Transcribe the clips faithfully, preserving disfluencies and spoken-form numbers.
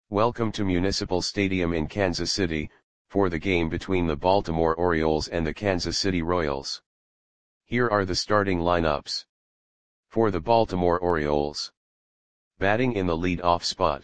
Welcome to Municipal Stadium in Kansas City, for the game between the Baltimore Orioles and the Kansas City Royals. Here are the starting lineups. For the Baltimore Orioles. Batting in the lead-off spot.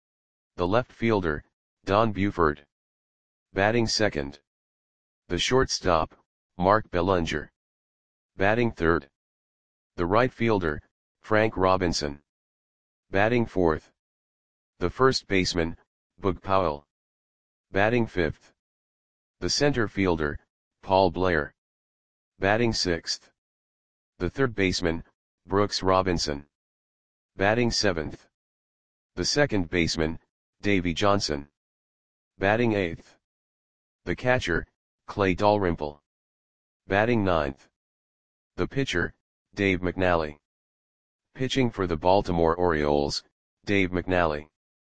The left fielder, Don Buford. Batting second. The shortstop, Mark Belanger. Batting third. The right fielder, Frank Robinson. Batting fourth. The first baseman, Boog Powell. Batting fifth. The center fielder, Paul Blair. Batting sixth. The third baseman, Brooks Robinson. Batting seventh. The second baseman, Davey Johnson. Batting eighth. The catcher, Clay Dalrymple. Batting ninth. The pitcher, Dave McNally. Pitching for the Baltimore Orioles, Dave McNally.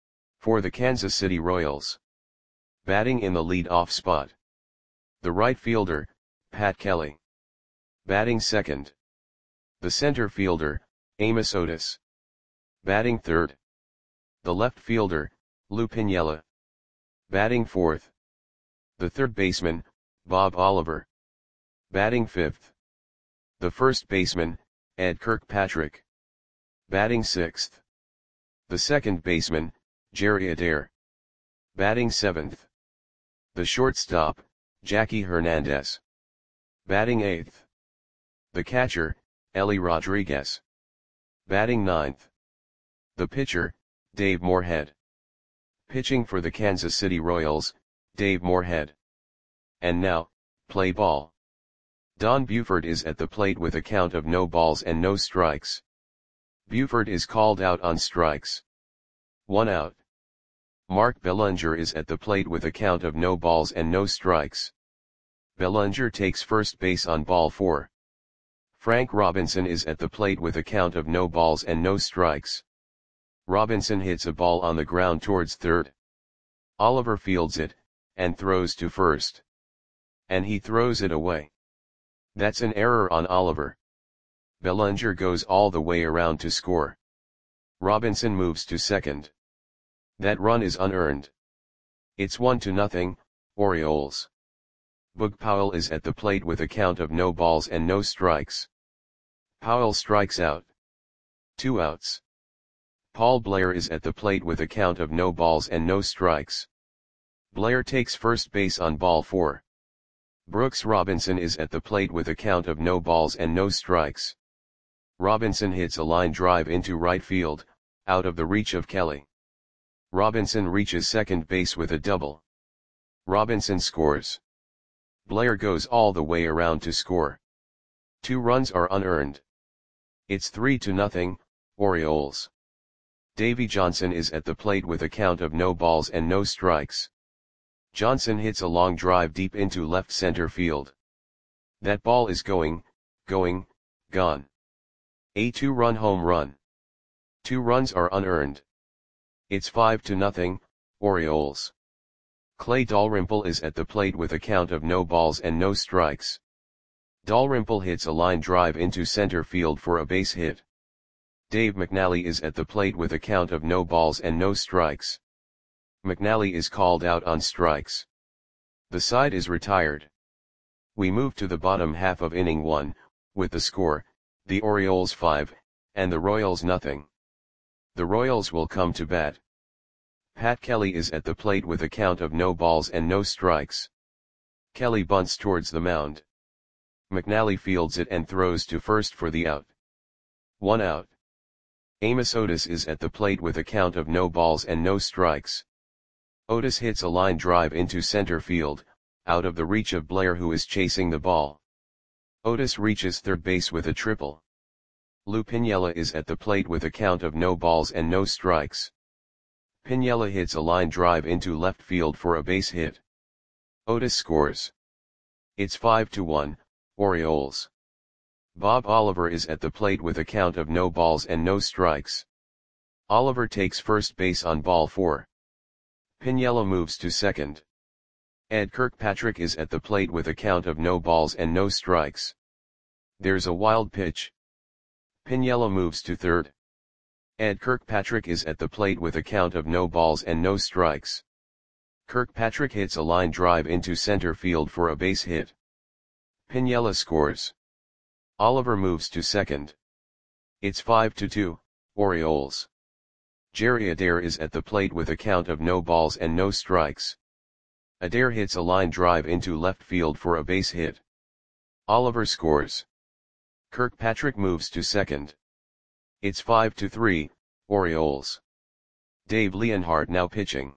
For the Kansas City Royals. Batting in the lead-off spot. The right fielder, Pat Kelly. Batting second. The center fielder, Amos Otis. Batting third. The left fielder, Lou Piniella. Batting fourth. The third baseman, Bob Oliver. Batting fifth. The first baseman, Ed Kirkpatrick. Batting sixth. The second baseman, Jerry Adair. Batting seventh. The shortstop, Jackie Hernandez. Batting eighth. The catcher, Ellie Rodriguez. Batting ninth. The pitcher, Dave Moorhead. Pitching for the Kansas City Royals, Dave Moorhead. And now, play ball. Don Buford is at the plate with a count of no balls and no strikes. Buford is called out on strikes. One out. Mark Belanger is at the plate with a count of no balls and no strikes. Belanger takes first base on ball four. Frank Robinson is at the plate with a count of no balls and no strikes. Robinson hits a ball on the ground towards third. Oliver fields it, and throws to first. And he throws it away. That's an error on Oliver. Belanger goes all the way around to score. Robinson moves to second. That run is unearned. It's one to nothing, Orioles. Boog Powell is at the plate with a count of no balls and no strikes. Powell strikes out. Two outs. Paul Blair is at the plate with a count of no balls and no strikes. Blair takes first base on ball four. Brooks Robinson is at the plate with a count of no balls and no strikes. Robinson hits a line drive into right field, out of the reach of Kelly. Robinson reaches second base with a double. Robinson scores. Blair goes all the way around to score. Two runs are unearned. It's three to nothing, Orioles. Davey Johnson is at the plate with a count of no balls and no strikes. Johnson hits a long drive deep into left center field. That ball is going, going, gone. A two-run home run. Two runs are unearned. It's five to nothing, Orioles. Clay Dalrymple is at the plate with a count of no balls and no strikes. Dalrymple hits a line drive into center field for a base hit. Dave McNally is at the plate with a count of no balls and no strikes. McNally is called out on strikes. The side is retired. We move to the bottom half of inning one, with the score, the Orioles five, and the Royals nothing. The Royals will come to bat. Pat Kelly is at the plate with a count of no balls and no strikes. Kelly bunts towards the mound. McNally fields it and throws to first for the out. One out. Amos Otis is at the plate with a count of no balls and no strikes. Otis hits a line drive into center field, out of the reach of Blair, who is chasing the ball. Otis reaches third base with a triple. Lou Piniella is at the plate with a count of no balls and no strikes. Piniella hits a line drive into left field for a base hit. Otis scores. It's five to one, Orioles. Bob Oliver is at the plate with a count of no balls and no strikes. Oliver takes first base on ball four. Piniella moves to second. Ed Kirkpatrick is at the plate with a count of no balls and no strikes. There's a wild pitch. Piniella moves to third. Ed Kirkpatrick is at the plate with a count of no balls and no strikes. Kirkpatrick hits a line drive into center field for a base hit. Piniella scores. Oliver moves to second. It's five to two, Orioles. Jerry Adair is at the plate with a count of no balls and no strikes. Adair hits a line drive into left field for a base hit. Oliver scores. Kirkpatrick moves to second. It's five to three, Orioles. Dave Leonhardt now pitching.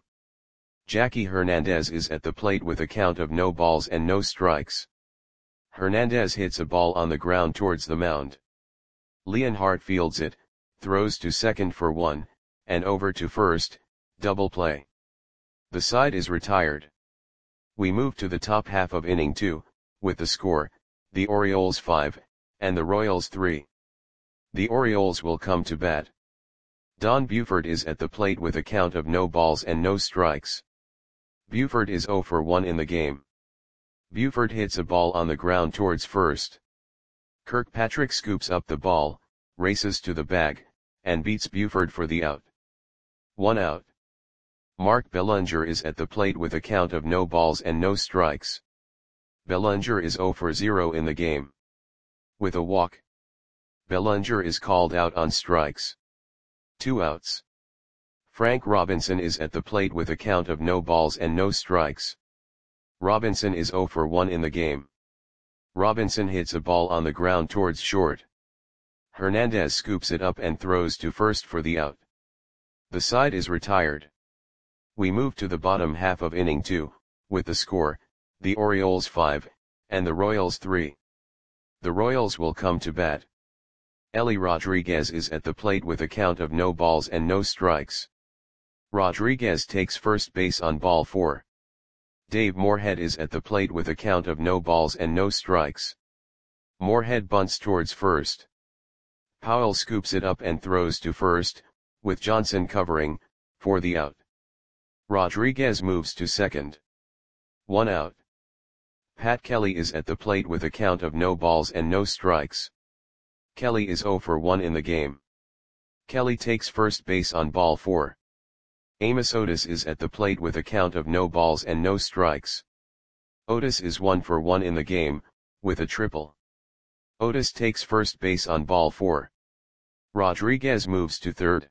Jackie Hernandez is at the plate with a count of no balls and no strikes. Hernandez hits a ball on the ground towards the mound. Leonhardt fields it, throws to second for one, and over to first, double play. The side is retired. We move to the top half of inning two, with the score, the Orioles five, and the Royals three. The Orioles will come to bat. Don Buford is at the plate with a count of no balls and no strikes. Buford is zero for one in the game. Buford hits a ball on the ground towards first. Kirkpatrick scoops up the ball, races to the bag, and beats Buford for the out. One out. Mark Bellinger is at the plate with a count of no balls and no strikes. Bellinger is zero for zero in the game. With a walk, Bellinger is called out on strikes. Two outs. Frank Robinson is at the plate with a count of no balls and no strikes. Robinson is zero for one in the game. Robinson hits a ball on the ground towards short. Hernandez scoops it up and throws to first for the out. The side is retired. We move to the bottom half of inning two, with the score, the Orioles five, and the Royals three. The Royals will come to bat. Ellie Rodriguez is at the plate with a count of no balls and no strikes. Rodriguez takes first base on ball four. Dave Moorhead is at the plate with a count of no balls and no strikes. Moorhead bunts towards first. Powell scoops it up and throws to first, with Johnson covering, for the out. Rodriguez moves to second. One out. Pat Kelly is at the plate with a count of no balls and no strikes. Kelly is zero for one in the game. Kelly takes first base on ball four. Amos Otis is at the plate with a count of no balls and no strikes. Otis is one for one in the game, with a triple. Otis takes first base on ball four. Rodriguez moves to third.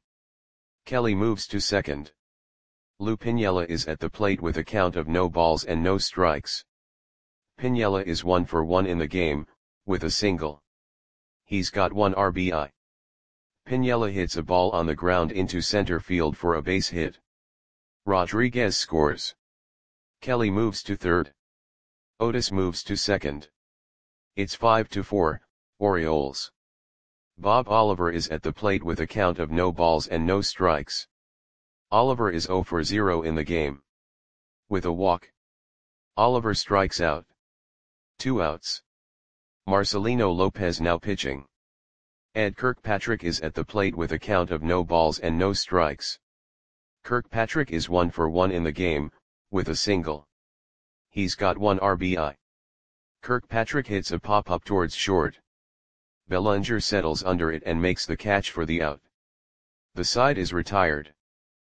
Kelly moves to second. Lou Piniella is at the plate with a count of no balls and no strikes. Piniella is one for one in the game, with a single. He's got one R B I. Piniella hits a ball on the ground into center field for a base hit. Rodriguez scores. Kelly moves to third. Otis moves to second. It's five to four, Orioles. Bob Oliver is at the plate with a count of no balls and no strikes. Oliver is zero for zero in the game. With a walk, Oliver strikes out. Two outs. Marcelino Lopez now pitching. Ed Kirkpatrick is at the plate with a count of no balls and no strikes. Kirkpatrick is one for one in the game, with a single. He's got one R B I. Kirkpatrick hits a pop-up towards short. Bellinger settles under it and makes the catch for the out. The side is retired.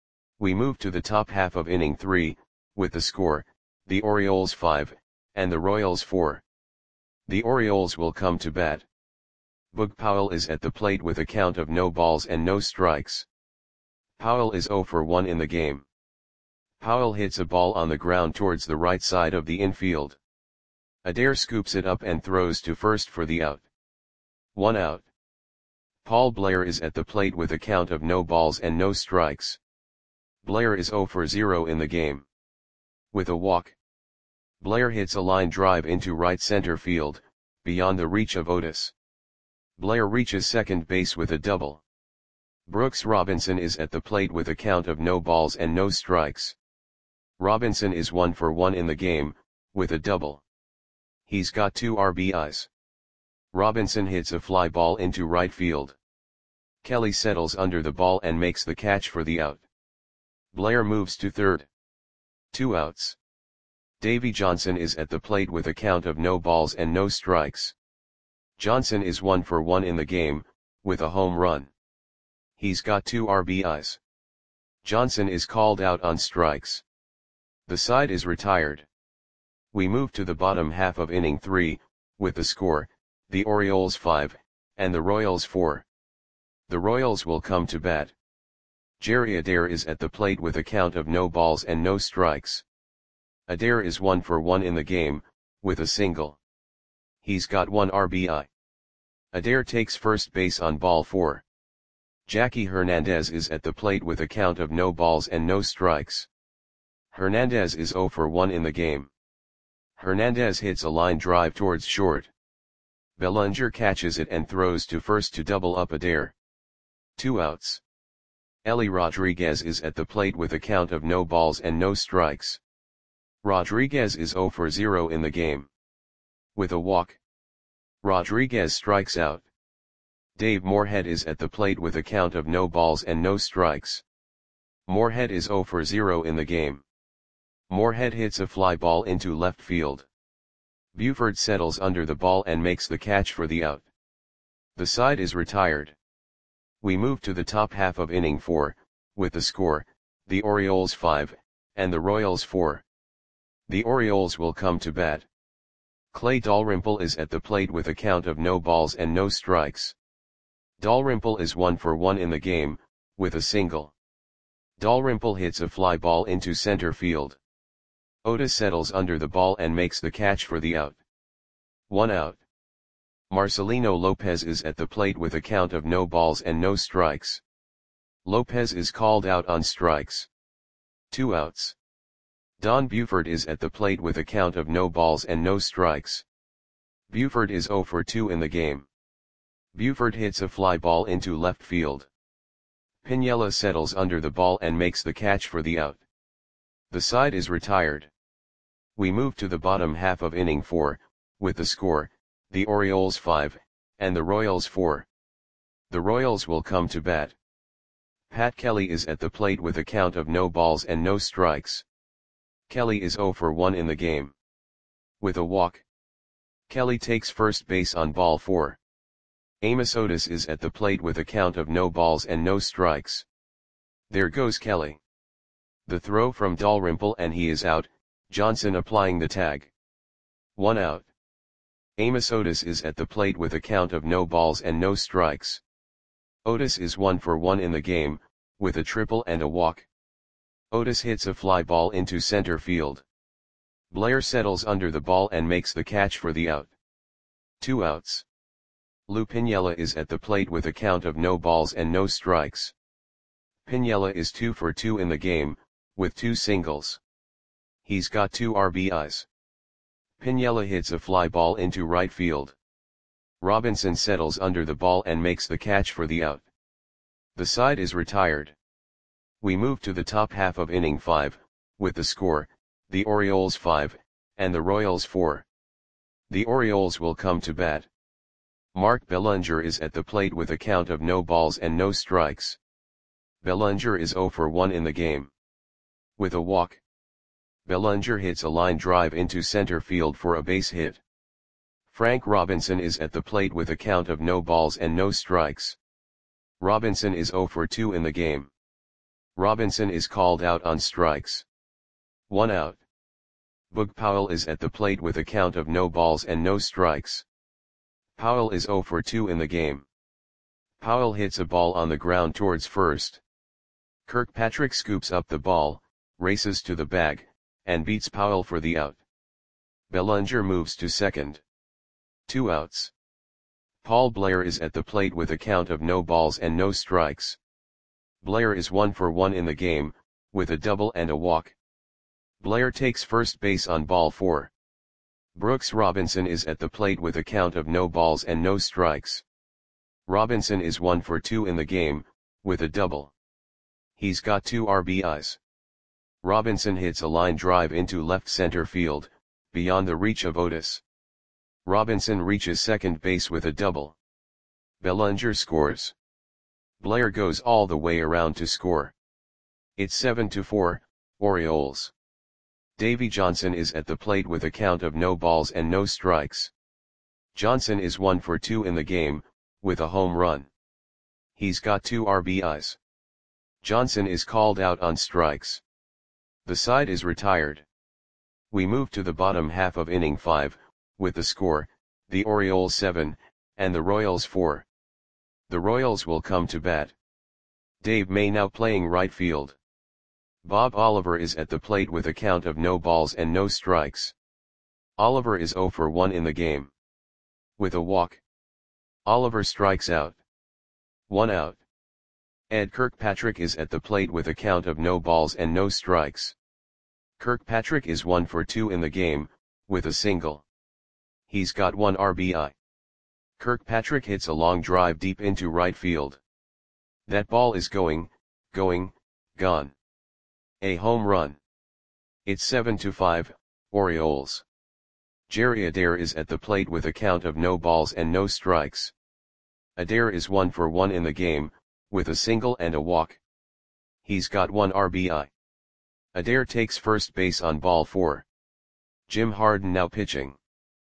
We move to the top half of inning three, with the score, the Orioles five, and the Royals four. The Orioles will come to bat. Boog Powell is at the plate with a count of no balls and no strikes. Powell is zero for one in the game. Powell hits a ball on the ground towards the right side of the infield. Adair scoops it up and throws to first for the out. One out. Paul Blair is at the plate with a count of no balls and no strikes. Blair is zero for zero in the game. With a walk, Blair hits a line drive into right center field, beyond the reach of Otis. Blair reaches second base with a double. Brooks Robinson is at the plate with a count of no balls and no strikes. Robinson is one for one in the game, with a double. He's got two R B Is. Robinson hits a fly ball into right field. Kelly settles under the ball and makes the catch for the out. Blair moves to third. Two outs. Davy Johnson is at the plate with a count of no balls and no strikes. Johnson is one for one in the game, with a home run. He's got two R B Is. Johnson is called out on strikes. The side is retired. We move to the bottom half of inning three, with the score, the Orioles five, and the Royals four. The Royals will come to bat. Jerry Adair is at the plate with a count of no balls and no strikes. Adair is one for one in the game, with a single. He's got one R B I. Adair takes first base on ball four. Jackie Hernandez is at the plate with a count of no balls and no strikes. Hernandez is zero for one in the game. Hernandez hits a line drive towards short. Bellinger catches it and throws to first to double up Adair. Two outs. Ellie Rodriguez is at the plate with a count of no balls and no strikes. Rodriguez is zero for zero in the game. With a walk, Rodriguez strikes out. Dave Moorhead is at the plate with a count of no balls and no strikes. Moorhead is zero for zero in the game. Moorhead hits a fly ball into left field. Buford settles under the ball and makes the catch for the out. The side is retired. We move to the top half of inning four, with the score, the Orioles five, and the Royals four. The Orioles will come to bat. Clay Dalrymple is at the plate with a count of no balls and no strikes. Dalrymple is one for one in the game, with a single. Dalrymple hits a fly ball into center field. Otis settles under the ball and makes the catch for the out. One out. Marcelino Lopez is at the plate with a count of no balls and no strikes. Lopez is called out on strikes. Two outs. Don Buford is at the plate with a count of no balls and no strikes. Buford is zero for two in the game. Buford hits a fly ball into left field. Piniella settles under the ball and makes the catch for the out. The side is retired. We move to the bottom half of inning four, with the score, the Orioles five, and the Royals four. The Royals will come to bat. Pat Kelly is at the plate with a count of no balls and no strikes. Kelly is zero for one in the game. With a walk, Kelly takes first base on ball four. Amos Otis is at the plate with a count of no balls and no strikes. There goes Kelly. The throw from Dalrymple and he is out, Johnson applying the tag. One out. Amos Otis is at the plate with a count of no balls and no strikes. Otis is one for one in the game, with a triple and a walk. Otis hits a fly ball into center field. Blair settles under the ball and makes the catch for the out. Two outs. Lou Piniella is at the plate with a count of no balls and no strikes. Piniella is two for two in the game, with two singles. He's got two R B Is. Piniella hits a fly ball into right field. Robinson settles under the ball and makes the catch for the out. The side is retired. We move to the top half of inning five, with the score, the Orioles five, and the Royals four. The Orioles will come to bat. Mark Bellinger is at the plate with a count of no balls and no strikes. Bellinger is zero for one in the game. With a walk, Bellinger hits a line drive into center field for a base hit. Frank Robinson is at the plate with a count of no balls and no strikes. Robinson is zero for two in the game. Robinson is called out on strikes. One out. Boog Powell is at the plate with a count of no balls and no strikes. Powell is zero for two in the game. Powell hits a ball on the ground towards first. Kirkpatrick scoops up the ball, races to the bag, and beats Powell for the out. Bellinger moves to second. Two outs. Paul Blair is at the plate with a count of no balls and no strikes. Blair is one for one in the game, with a double and a walk. Blair takes first base on ball four. Brooks Robinson is at the plate with a count of no balls and no strikes. Robinson is one for two in the game, with a double. He's got two R B Is. Robinson hits a line drive into left center field, beyond the reach of Otis. Robinson reaches second base with a double. Bellinger scores. Blair goes all the way around to score. It's seven to four, Orioles. Davy Johnson is at the plate with a count of no balls and no strikes. Johnson is one for two in the game, with a home run. He's got two R B Is. Johnson is called out on strikes. The side is retired. We move to the bottom half of inning five, with the score, the Orioles seven, and the Royals four. The Royals will come to bat. Dave May now playing right field. Bob Oliver is at the plate with a count of no balls and no strikes. Oliver is oh for one in the game. With a walk. Oliver strikes out. One out. Ed Kirkpatrick is at the plate with a count of no balls and no strikes. Kirkpatrick is one for two in the game, with a single. He's got one R B I. Kirkpatrick hits a long drive deep into right field. That ball is going, going, gone. A home run. It's seven to five, Orioles. Jerry Adair is at the plate with a count of no balls and no strikes. Adair is one for one in the game, with a single and a walk. He's got one R B I. Adair takes first base on ball four. Jim Harden now pitching.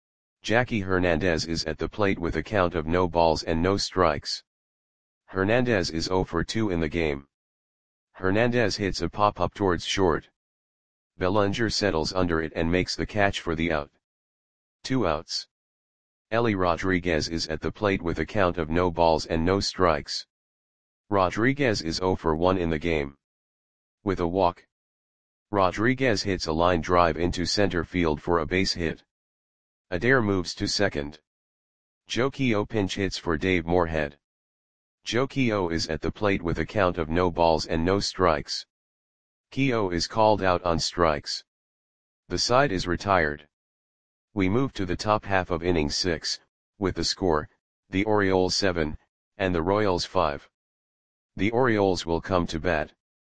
Jackie Hernandez is at the plate with a count of no balls and no strikes. Hernandez is oh for two in the game. Hernandez hits a pop-up towards short. Bellinger settles under it and makes the catch for the out. Two outs. Ellie Rodriguez is at the plate with a count of no balls and no strikes. Rodriguez is oh for one in the game. With a walk. Rodriguez hits a line drive into center field for a base hit. Adair moves to second. Joe Keough pinch hits for Dave Moorhead. Joe Keough is at the plate with a count of no balls and no strikes. Keough is called out on strikes. The side is retired. We move to the top half of inning six, with the score, the Orioles seven, and the Royals five. The Orioles will come to bat.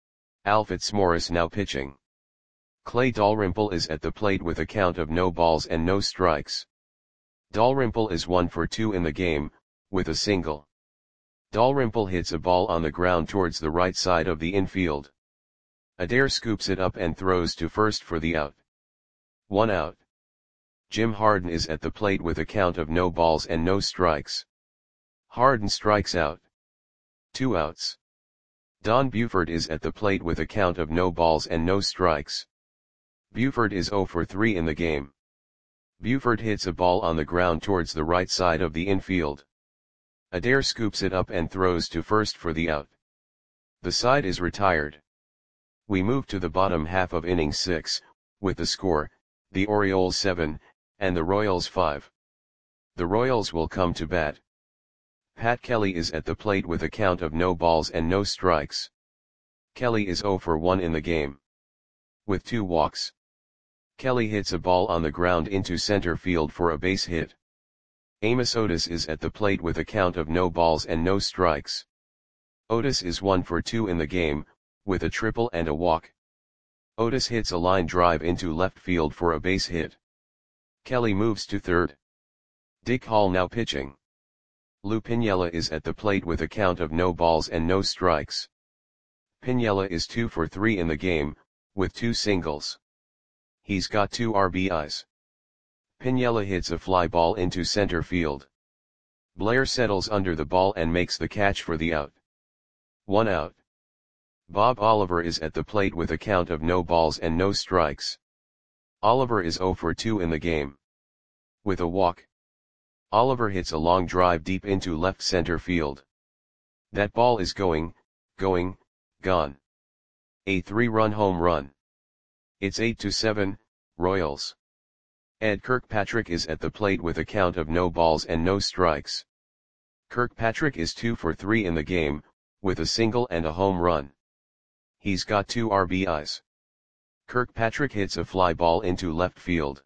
Al Fitzmaurice now pitching. Clay Dalrymple is at the plate with a count of no balls and no strikes. Dalrymple is one for two in the game, with a single. Dalrymple hits a ball on the ground towards the right side of the infield. Adair scoops it up and throws to first for the out. One out. Jim Harden is at the plate with a count of no balls and no strikes. Harden strikes out. Two outs. Don Buford is at the plate with a count of no balls and no strikes. Buford is oh for three in the game. Buford hits a ball on the ground towards the right side of the infield. Adair scoops it up and throws to first for the out. The side is retired. We move to the bottom half of inning six, with the score, the Orioles seven, and the Royals five. The Royals will come to bat. Pat Kelly is at the plate with a count of no balls and no strikes. Kelly is oh for one in the game. With two walks. Kelly hits a ball on the ground into center field for a base hit. Amos Otis is at the plate with a count of no balls and no strikes. Otis is one for two in the game, with a triple and a walk. Otis hits a line drive into left field for a base hit. Kelly moves to third. Dick Hall now pitching. Lou Piniella is at the plate with a count of no balls and no strikes. Piniella is two for three in the game, with two singles. He's got two R B Is. Piniella hits a fly ball into center field. Blair settles under the ball and makes the catch for the out. One out. Bob Oliver is at the plate with a count of no balls and no strikes. Oliver is oh for two in the game. With a walk. Oliver hits a long drive deep into left center field. That ball is going, going, gone. A three-run home run. It's eight to seven, Royals. Ed Kirkpatrick is at the plate with a count of no balls and no strikes. Kirkpatrick is two for three in the game, with a single and a home run. He's got two R B Is. Kirkpatrick hits a fly ball into left field.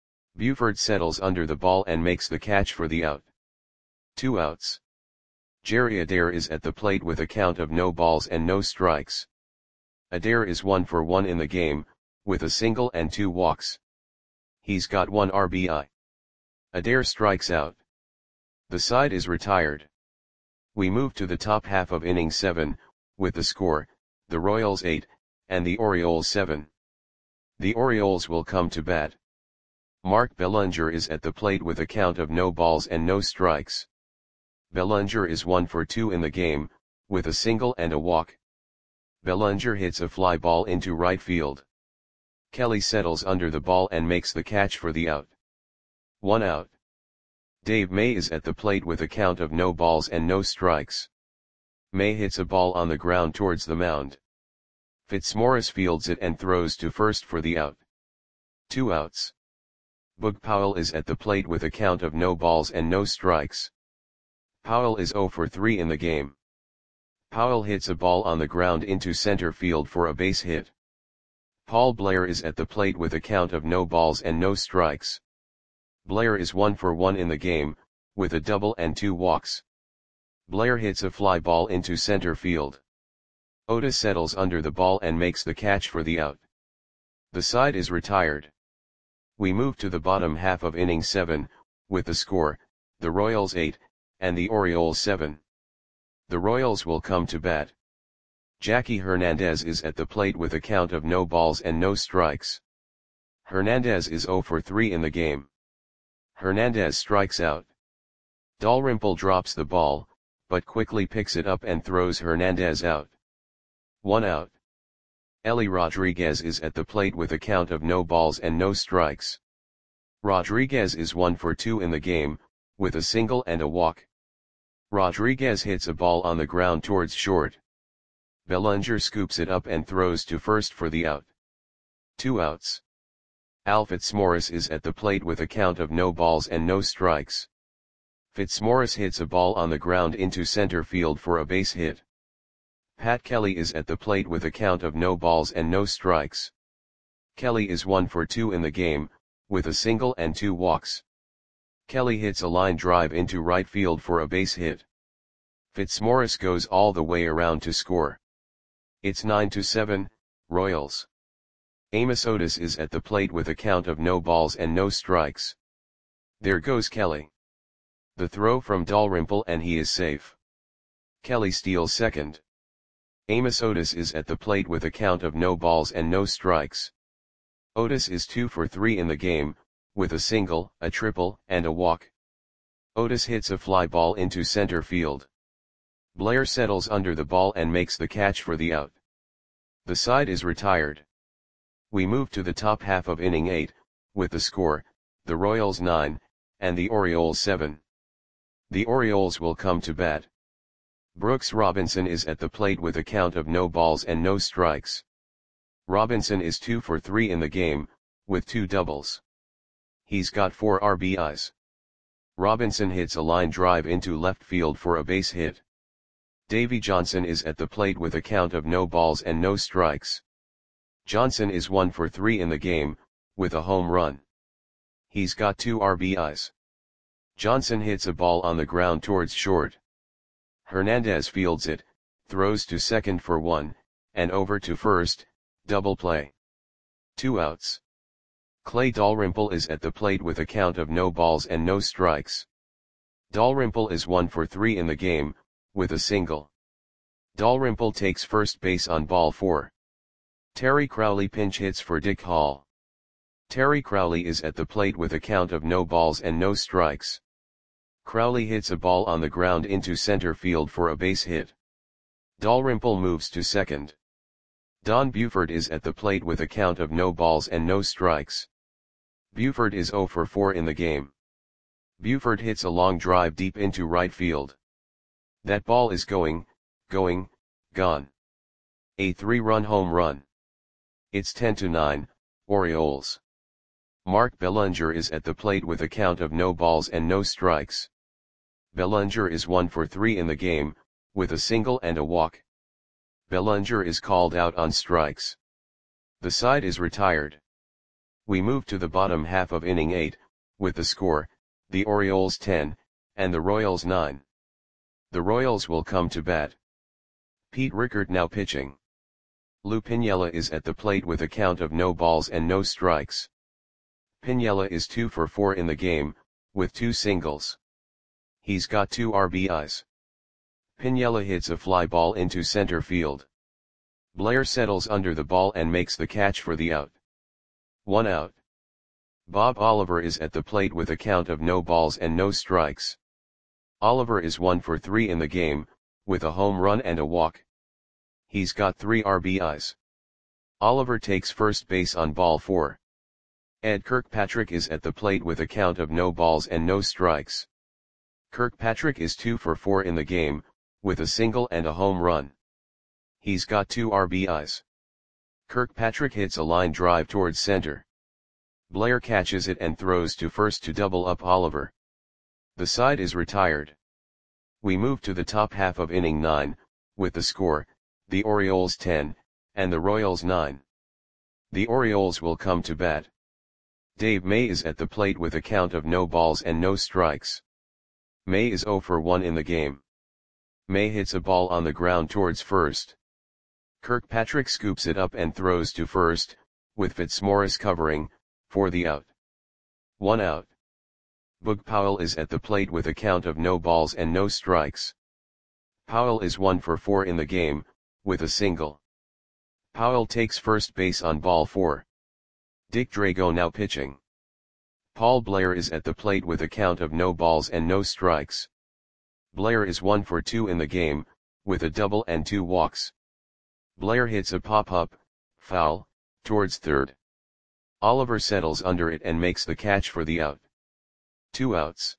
Buford settles under the ball and makes the catch for the out. Two outs. Jerry Adair is at the plate with a count of no balls and no strikes. Adair is one for one in the game, with a single and two walks. He's got one R B I. Adair strikes out. The side is retired. We move to the top half of inning seven, with the score, the Royals eight, and the Orioles seven. The Orioles will come to bat. Mark Bellinger is at the plate with a count of no balls and no strikes. Bellinger is one for two in the game, with a single and a walk. Bellinger hits a fly ball into right field. Kelly settles under the ball and makes the catch for the out. One out. Dave May is at the plate with a count of no balls and no strikes. May hits a ball on the ground towards the mound. Fitzmaurice fields it and throws to first for the out. Two outs. Boog Powell is at the plate with a count of no balls and no strikes. Powell is oh for three in the game. Powell hits a ball on the ground into center field for a base hit. Paul Blair is at the plate with a count of no balls and no strikes. Blair is one for one in the game, with a double and two walks. Blair hits a fly ball into center field. Otis settles under the ball and makes the catch for the out. The side is retired. We move to the bottom half of inning seven, with the score, the Royals eight, and the Orioles seven. The Royals will come to bat. Jackie Hernandez is at the plate with a count of no balls and no strikes. Hernandez is oh for three in the game. Hernandez strikes out. Dalrymple drops the ball, but quickly picks it up and throws Hernandez out. One out. Ellie Rodriguez is at the plate with a count of no balls and no strikes. Rodriguez is one for two in the game, with a single and a walk. Rodriguez hits a ball on the ground towards short. Bellinger scoops it up and throws to first for the out. Two outs. Al Fitzmaurice is at the plate with a count of no balls and no strikes. Fitzmaurice hits a ball on the ground into center field for a base hit. Pat Kelly is at the plate with a count of no balls and no strikes. Kelly is one for two in the game, with a single and two walks. Kelly hits a line drive into right field for a base hit. Fitzmaurice goes all the way around to score. It's nine to seven, Royals. Amos Otis is at the plate with a count of no balls and no strikes. There goes Kelly. The throw from Dalrymple and he is safe. Kelly steals second. Amos Otis is at the plate with a count of no balls and no strikes. Otis is two for three in the game, with a single, a triple, and a walk. Otis hits a fly ball into center field. Blair settles under the ball and makes the catch for the out. The side is retired. We move to the top half of inning eight, with the score, the Royals nine, and the Orioles seven. The Orioles will come to bat. Brooks Robinson is at the plate with a count of no balls and no strikes. Robinson is two for three in the game, with two doubles. He's got four R B Is. Robinson hits a line drive into left field for a base hit. Davy Johnson is at the plate with a count of no balls and no strikes. Johnson is one for three in the game, with a home run. He's got two R B Is. Johnson hits a ball on the ground towards short. Hernandez fields it, throws to second for one, and over to first, double play. Two outs. Clay Dalrymple is at the plate with a count of no balls and no strikes. Dalrymple is one for three in the game, with a single. Dalrymple takes first base on ball four. Terry Crowley pinch hits for Dick Hall. Terry Crowley is at the plate with a count of no balls and no strikes. Crowley hits a ball on the ground into center field for a base hit. Dalrymple moves to second. Don Buford is at the plate with a count of no balls and no strikes. Buford is oh for four in the game. Buford hits a long drive deep into right field. That ball is going, going, gone. A three-run home run. It's ten to nine, Orioles. Mark Bellinger is at the plate with a count of no balls and no strikes. Bellinger is one for three in the game, with a single and a walk. Bellinger is called out on strikes. The side is retired. We move to the bottom half of inning eight, with the score, the Orioles ten, and the Royals nine. The Royals will come to bat. Pete Rickard now pitching. Lou Piniella is at the plate with a count of no balls and no strikes. Piniella is two for four in the game, with two singles. He's got two R B Is. Piniella hits a fly ball into center field. Blair settles under the ball and makes the catch for the out. One out. Bob Oliver is at the plate with a count of no balls and no strikes. Oliver is one for three in the game, with a home run and a walk. He's got three R B Is. Oliver takes first base on ball four. Ed Kirkpatrick is at the plate with a count of no balls and no strikes. Kirkpatrick is two for four in the game, with a single and a home run. He's got two R B Is. Kirkpatrick hits a line drive towards center. Blair catches it and throws to first to double up Oliver. The side is retired. We move to the top half of inning nine, with the score, the Orioles ten, and the Royals nine. The Orioles will come to bat. Dave May is at the plate with a count of no balls and no strikes. May is zero for one in the game. May hits a ball on the ground towards first. Kirkpatrick scoops it up and throws to first, with Fitzmaurice covering, for the out. One out. Boog Powell is at the plate with a count of no balls and no strikes. Powell is one for four in the game, with a single. Powell takes first base on ball four. Dick Drago now pitching. Paul Blair is at the plate with a count of no balls and no strikes. Blair is one for two in the game, with a double and two walks. Blair hits a pop-up, foul, towards third. Oliver settles under it and makes the catch for the out. Two outs.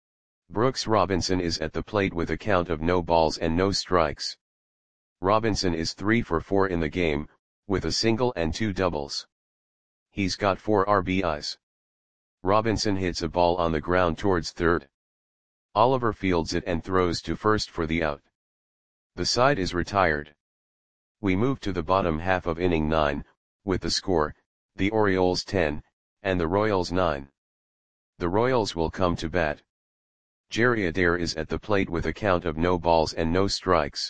Brooks Robinson is at the plate with a count of no balls and no strikes. Robinson is three for four in the game, with a single and two doubles. He's got four R B Is. Robinson hits a ball on the ground towards third. Oliver fields it and throws to first for the out. The side is retired. We move to the bottom half of inning nine, with the score, the Orioles ten, and the Royals nine. The Royals will come to bat. Jerry Adair is at the plate with a count of no balls and no strikes.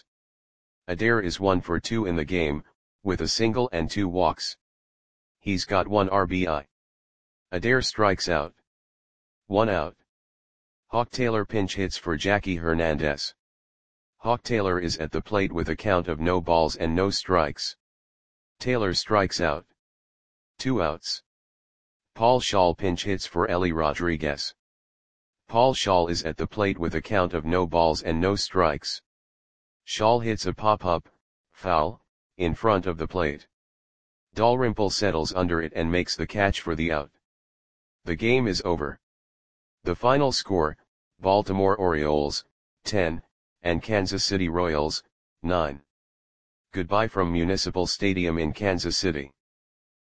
Adair is one for two in the game, with a single and two walks. He's got one R B I. Adair strikes out. One out. Hawk Taylor pinch hits for Jackie Hernandez. Hawk Taylor is at the plate with a count of no balls and no strikes. Taylor strikes out. Two outs. Paul Shaw pinch hits for Ellie Rodriguez. Paul Shaw is at the plate with a count of no balls and no strikes. Shaw hits a pop-up, foul, in front of the plate. Dalrymple settles under it and makes the catch for the out. The game is over. The final score, Baltimore Orioles, ten, and Kansas City Royals, nine. Goodbye from Municipal Stadium in Kansas City.